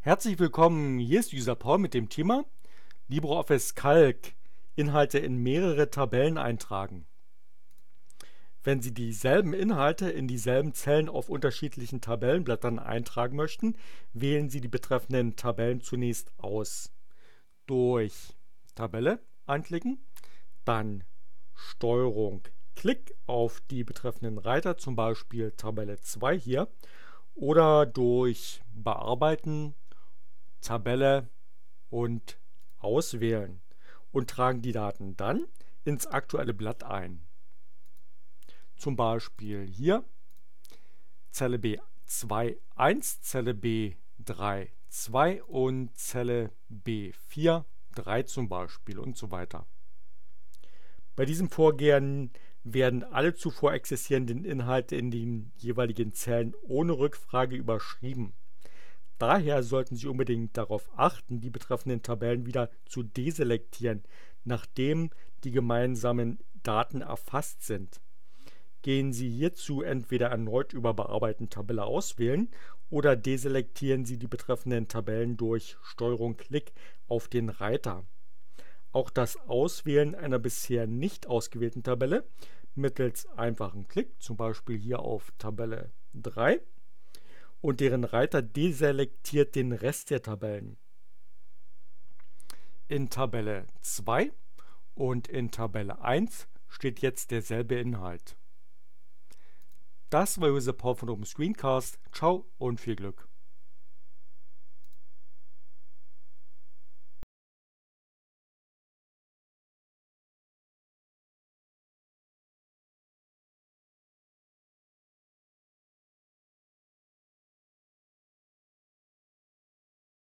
Herzlich willkommen, hier ist User Paul mit dem Thema LibreOffice Calc, Inhalte in mehrere Tabellen eintragen. Wenn Sie dieselben Inhalte in dieselben Zellen auf unterschiedlichen Tabellenblättern eintragen möchten, wählen Sie die betreffenden Tabellen zunächst aus. Durch Tabelle anklicken, dann Steuerung Klick auf die betreffenden Reiter, zum Beispiel Tabelle 2 hier, oder durch Bearbeiten, Tabelle und auswählen und tragen die Daten dann ins aktuelle Blatt ein. Zum Beispiel hier Zelle B2 1, Zelle B3 2 und Zelle B4 3 zum Beispiel und so weiter. Bei diesem Vorgehen werden alle zuvor existierenden Inhalte in den jeweiligen Zellen ohne Rückfrage überschrieben. Daher sollten Sie unbedingt darauf achten, die betreffenden Tabellen wieder zu deselektieren, nachdem die gemeinsamen Daten erfasst sind. Gehen Sie hierzu entweder erneut über Bearbeiten Tabelle auswählen oder deselektieren Sie die betreffenden Tabellen durch Steuerung-Klick auf den Reiter. Auch das Auswählen einer bisher nicht ausgewählten Tabelle mittels einfachen Klick, zum Beispiel hier auf Tabelle 3, und deren Reiter deselektiert den Rest der Tabellen. In Tabelle 2 und in Tabelle 1 steht jetzt derselbe Inhalt. Das war User Paul von Open Screencast. Ciao und viel Glück.